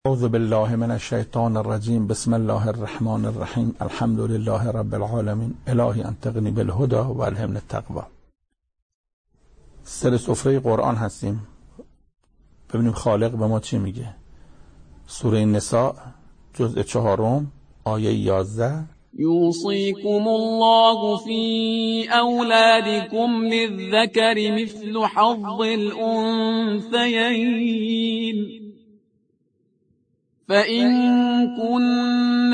اعوذ بالله من الشیطان الرجیم. بسم الله الرحمن الرحیم. الحمد لله رب العالمین. الهی انطقنی بالهدى و الهمنی التقوی. سر سفره قرآن هستیم. ببینیم خالق به ما چی میگه. سوره نساء جزء 4 آیه 11. يوصيكم الله في أولادكم للذكر مثل حظ الأنثيين فإن كن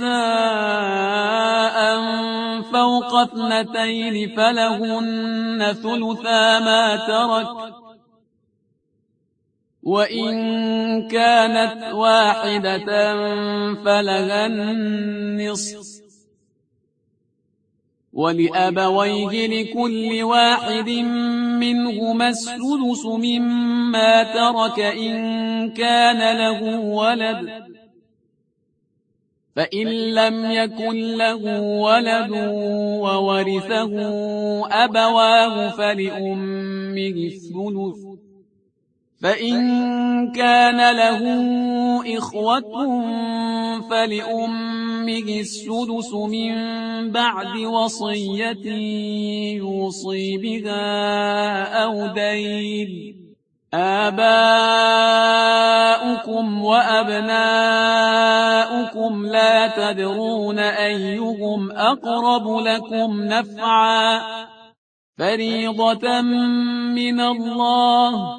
نساء فوق 2 فلهن ثلثا ما ترك وإن كانت واحدة فلها النصف ولأبويه لكل واحد منهما السدس مما ترك إن كان له ولد فإن لم يكن له ولد وورثه أبواه فلأمه الثلث فإن كان له إخوة فلأمه السدس من بعد وصية يوصي بها أو دين آباؤكم وأبناؤكم لا تدرون أيهم أقرب لكم نفعا فريضة من الله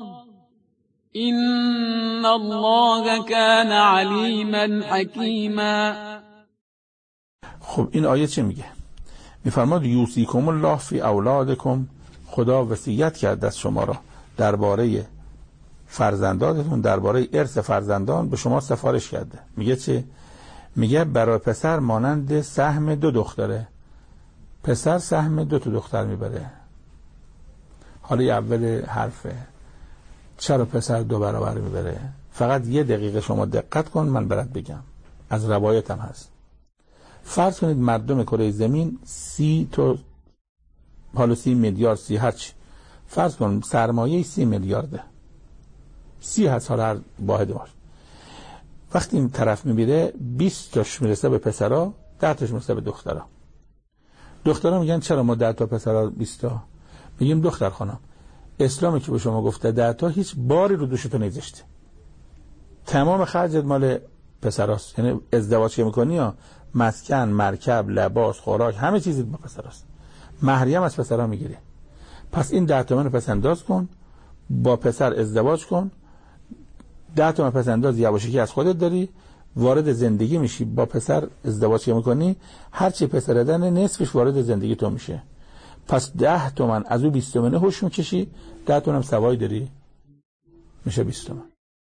إن الله كان عليما حكيما. خب این آیه چه میگه؟ میفرماد یوصیکم الله فی اولادکم، خدا وصیت کرده از شما را درباره فرزندانتون، درباره ارث فرزندان به شما سفارش کرده. میگه چه؟ میگه برای پسر مانند سهم 2 دختره. پسر سهم 2 دختر میبره. حالا اول حرفه چرا پسر 2 برابر میبره؟ فقط 1 دقیقه شما دقت کن، من برات بگم. از روایتم هست. فرض کنید مردم کره زمین 30 میلیارد 30 هرچی، فرض کن سرمایه 30 میلیارده، 30 هست حالا هر واحد باشه. وقتی این طرف میبیره 20 تاش میرسه به پسرها، 10 تاش میرسه به دخترها. دخترها میگن چرا ما 10 تا پسرها 20 تا؟ میگیم دختر خانم، اسلامی که به شما گفته 10 تا هیچ باری رو دوشتو نگذاشته، تمام خرجت مال پسراست. یعنی ازدواج که میکنی یا مسکن، مرکب، لباس، خوراک، همه چیزت با پسراست. مهریه هم از پسرها میگیری. پس این 10 تومن پس انداز کن، با پسر ازدواج کن، 10 تومن پس انداز یواشکی از خودت داری، وارد زندگی میشی. با پسر ازدواج که میکنی هرچی پسر دادن نصفش وارد زندگی تو میشه. پس 10 تومن از او 20 تومنه هوش میکشی، 10 تومن هم سوای داری، میشه 20 تومن.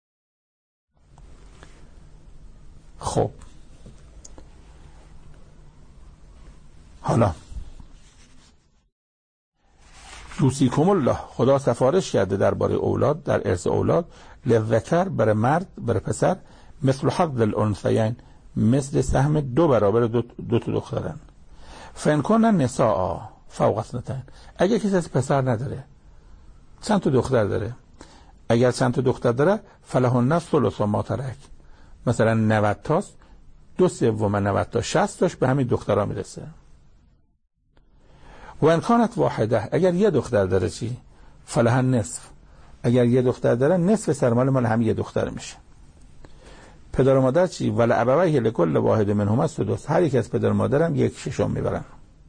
خب حالا یوصیکم الله، خدا سفارش کرده درباره اولاد، در ارث اولاد، للذکر برای مرد، برای پسر، مثل حظ الانثیین، مثل سهم 2 برابر 2 تا دخترن. فان کن نساء فوق 2، اگر کسی از پسر نداره، چند تا دختر داره، اگر چند تا دختر داره، فلهن ثلث ما ترک، مثلا 90 تاست، 2/3 90 تا 60 تاش به همین دخترها میرسه. و ان کانت واحده، اگر 1 دختر داره چی؟ فلها نصف، اگر 1 دختر داره نصف سرمایه مال همین 1 دختر میشه. پدر و مادر چی؟ ول ابویه لکل واحد منهما السدس، هر یک از پدر و مادرم 1/6 میبرن.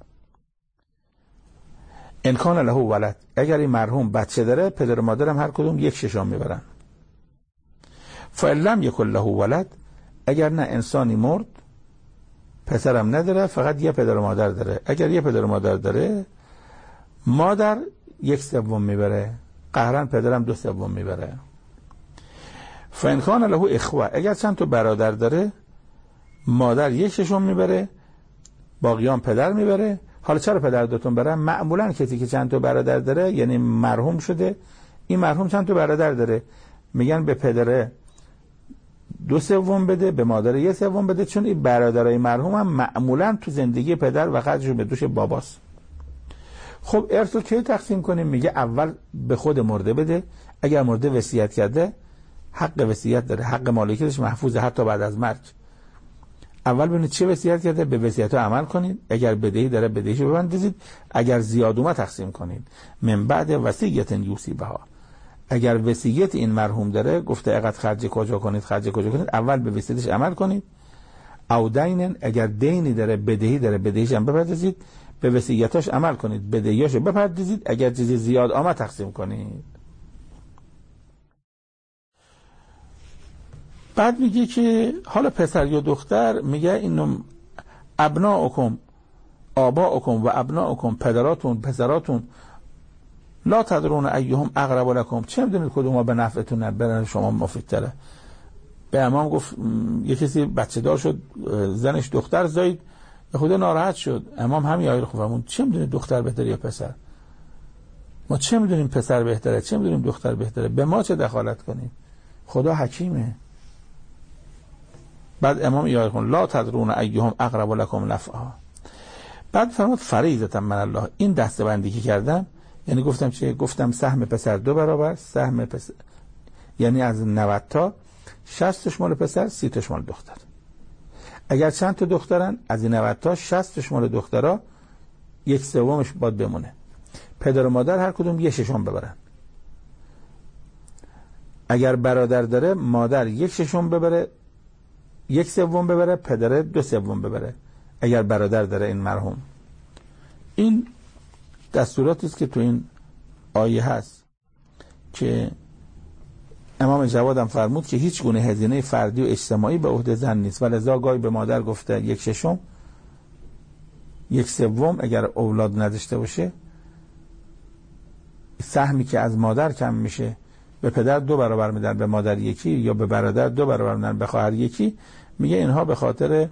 ان کان له ولد، اگر این مرحوم بچه داره، پدر و مادرم هر کدوم 1/6 میبرن. فإن لم یکن له ولد، اگر نه انسانی مرد، پسرم نداره، فقط 1 پدر و مادر داره، اگر 1 پدر و مادر داره، مادر 1/3 میبره، قهرن پدرم 2/3 میبره. فإن کان له اخوه، اگر چند تا برادر داره، مادر 1/6 میبره، باقیان پدر میبره. حالا چرا پدر 2 تا بره؟ معمولا کسی که چند تا برادر داره یعنی مرحوم شده، این مرحوم چند تا برادر داره، میگن به پدره 2/3 بده، به مادر 1/3 بده، چون این برادرای مرحوم هم معمولا تو زندگی پدر و خرجشون به دوش باباست. خب ارثو کی تقسیم کنیم؟ میگه اول به خود مرده بده، اگر مرده وصیت کرده حق وصیت داره، حق مالکیتش محفوظه حتی بعد از مرگ. اول ببینید چه وصیت کرده، به وصیت‌ها عمل کنید، اگر بدهی داره بدهیشو ببندید، اگر زیاد اومد تقسیم کنید. من بعد وصیت یوصی بها، اگر وصیت این مرحوم داره گفته اقد خرج کجا کنید اول به وصیتش عمل کنید. او دینن، اگر دینی داره بدهی داره بدهیش هم بپردازید، به وصیتاش عمل کنید، بدهیاشو بپردازید، اگر چیزی زیاد آمد تقسیم کنید. بعد میگه که حالا پسر یا دختر، میگه اینو ابناؤکم آباؤکم و ابناؤکم، پدراتون پسراتون، لا تدرون ایهم اقرب لکم، چه میدونید کدوم به نفعتونه، برای شما مفیدتره. به امام گفت یه کسی بچه دار شد، زنش دختر زایید، به خدا ناراحت شد. امام همین آیه رو خوندن، چه میدونید دختر بهتره یا پسر؟ ما چه میدونیم پسر بهتره، چه میدونیم دختر بهتره؟ به ما چه دخالت کنیم؟ خدا حکیمه. بعد امام آیه خوند لا تدرون ایهم اقرب لکم نفعا. بعد فرمود فریضه من الله، این دسته‌بندی که کردم یعنی گفتم چه؟ گفتم سهم پسر 2 برابر سهم پسر، یعنی از 90 تا 60 تاش مال پسر 30 تاش مال دختر. اگر چند تا دخترن از این 90 تا 60 تاش مال دخترها، 1/3 باید بمونه. پدر و مادر هر کدوم 1/6 ببرن. اگر برادر داره مادر 1/6 ببره، 1/3 ببره، پدر 2/3 ببره اگر برادر داره این مرحوم. این دستوراتی است که تو این آیه هست که امام جواد هم فرمود که هیچ گونه هزینه فردی و اجتماعی به عهده زن نیست، ولذا گاهی به مادر گفته 1/6، 1/3 اگر اولاد نداشته باشه، سهمی که از مادر کم میشه به پدر 2 برابر میدن، به مادر 1 یا به برادر 2 برابر میدن، به خواهر 1. میگه اینها به خاطر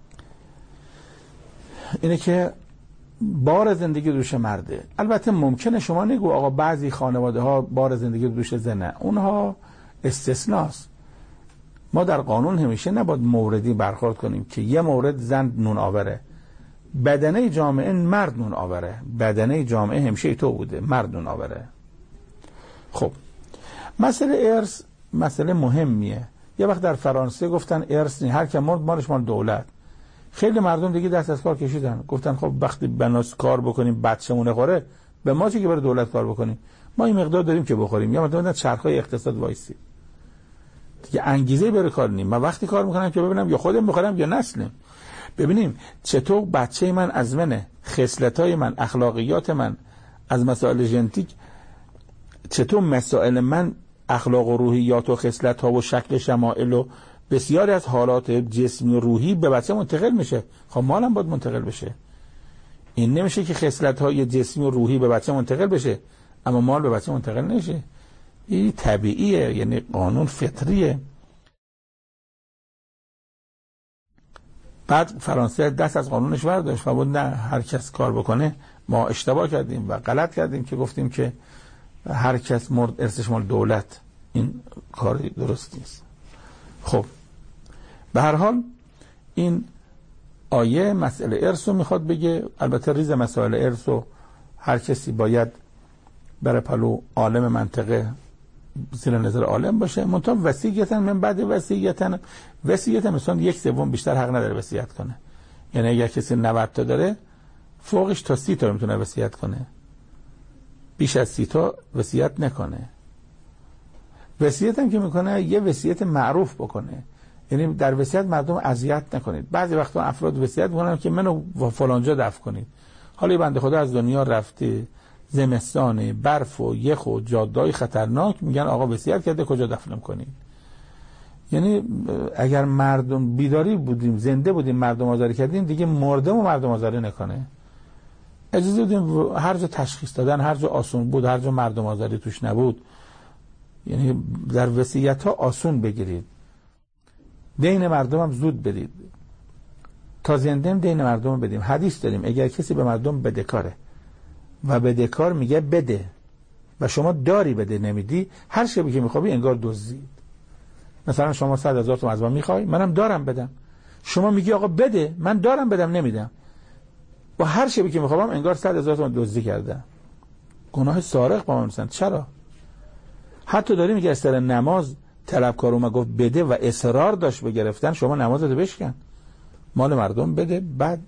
اینه که بار زندگی دوش مرده. البته ممکنه شما نگو آقا بعضی خانواده ها بار زندگی دوش زنه، اونها استثناست. ما در قانون همیشه نباید موردی برخورد کنیم که یه مورد زن نون آوره، بدنه جامعه مرد نون آوره، بدنه جامعه همیشه تو بوده، مرد نون آوره. خب مسئله ارث مسئله مهمیه. یه وقت در فرانسه گفتن ارث هر که مرد مالش مال دولت. خیلی مردم دیگه دست از کار کشیدن، گفتن خب وقتی بناس کار بکنیم بچه‌مون خوره، به ما چه که برای دولت کار بکنیم، ما این مقدار داریم که بخوریم. یا مثلا چرخای اقتصاد وایسی دیگه، انگیزه برای کار نیم. من وقتی کار میکنم که ببینم یا خودم بخورم یا نسلم. ببینیم چطور بچه من از منه، خصلت‌های من، اخلاقیات من، از مسائل ژنتیک، چطور مسائل من، اخلاق و روحیات و خصلت‌ها و شکل شمائل و بسیاری از حالات جسمی و روحی به بچه منتقل میشه. خب مالم باید منتقل بشه. این نمیشه که خصلت‌های جسمی و روحی به بچه منتقل بشه اما مال به بچه منتقل نشه. این طبیعیه، یعنی قانون فطریه. بعد فرانسه دست از قانونش برداشت و بود نه هر کس کار بکنه. ما اشتباه کردیم و غلط کردیم که گفتیم که هر کس مرد ارثش مال دولت. این کاری درست نیست. خب به هر حال این آیه مسئله ارث رو میخواد بگه. البته ریز مسائل ارث رو هر کسی باید بره پلو عالم منطقه زیر نظر عالم باشه. منتها وصیتن من بعد وصیتن مثلا 1/3 بیشتر حق نداره وصیت کنه. یعنی اگر کسی 90 تا داره فوقش تا 30 تا میتونه وصیت کنه، بیش از 30 تا وصیت نکنه. وصیت هم که میکنه یه وصیت معروف بکنه، یعنی در وصیت مردم اذیت نکنید. بعضی وقتا افراد وصیت میکنن که منو فلانجا دفن کنید. حالا بنده خدا از دنیا رفته، زمستان، برف و یخ و جاده‌های خطرناک، میگن آقا وصیت کرده کجا دفنم کنید. یعنی اگر مردم بیداری بودیم، زنده بودیم، مردم آزاری کردیم، دیگه مرده و مردم آزاری نکنه. اجازه بدیم هر جا تشخیص دادن، هر جا آسون بود، هر جا مردم آزاری توش نبود، یعنی در وصیت ها آسون بگیرید. دین مردم هم زود بدید. تا زنده دین مردم هم بدیم. حدیث داریم اگر کسی به مردم بدهکاره و بدهکار میگه بده و شما داری بده نمیدی، هر شبی که میخوابی انگار دزدید. مثلا شما 100,000 تومان از من میخوای، منم دارم بدم. شما میگی آقا بده، من دارم بدم نمیدم، و هر شبی که میخوابم انگار 100,000 تومان دزدی کردم. گناه سارق با من میسن. چرا؟ حتی داریم که از سر نماز طلبکار اومد گفت بده و اصرار داشت به گرفتن، شما نمازت بشکن، مال مردم بده. بعد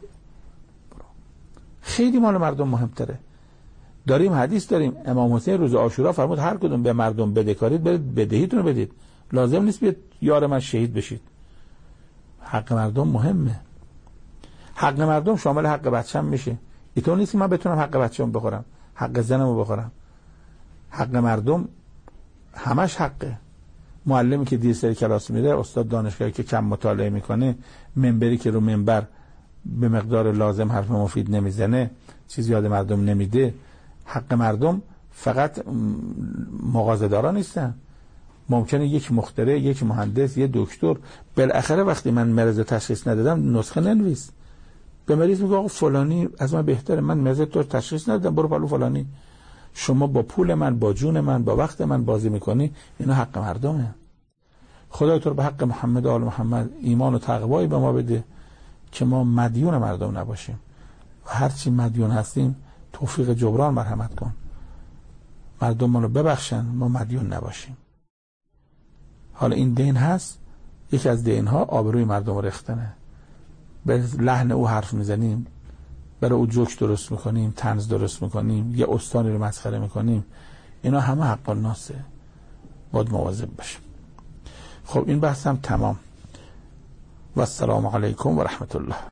خیلی مال مردم مهمتره. داریم حدیث داریم، امام حسین روز عاشورا فرمود هر کدوم به مردم بدهکارید برید بدهیتون رو بدید، لازم نیست بیاد یار من شهید بشید. حق مردم مهمه. حق مردم شامل حق بچه‌م میشه. اینطور نیست که من بتونم حق بچه‌م بخورم، حق زنمو بخورم. حق مردم همش حقه. معلمی که دیر سر کلاس میره، استاد دانشگاهی که کم مطالعه میکنه، منبری که رو منبر به مقدار لازم حرف مفید نمیزنه، چیزی یاد مردم نمیده. حق مردم فقط مغازه‌دارا نیستن. ممکنه یک مخترع، یک مهندس، یک دکتر بالاخره وقتی من مرض تشخیص ندادم نسخه ننویس. به مریض میگه آقا فلانی از من بهتره، من مرض تو تشخیص ندادم، برو پلو فلانی. شما با پول من، با جون من، با وقت من بازی میکنی، اینا حق مردمه. خدای تو رو به حق محمد و آل محمد ایمان و تقوایی به ما بده که ما مدیون مردم نباشیم و هرچی مدیون هستیم توفیق جبران مرحمت کن، مردم ما رو ببخشن، ما مدیون نباشیم. حالا این دین هست، یکی از دین ها آبروی مردم ریختنه. به لحن او حرف میزنیم، برای او جوک درست میکنیم، طنز درست میکنیم، یه استانی رو مسخره میکنیم، اینا همه حق الناسه، باید مواظب باشیم. خب این بحثم تمام و السلام علیکم و رحمت الله.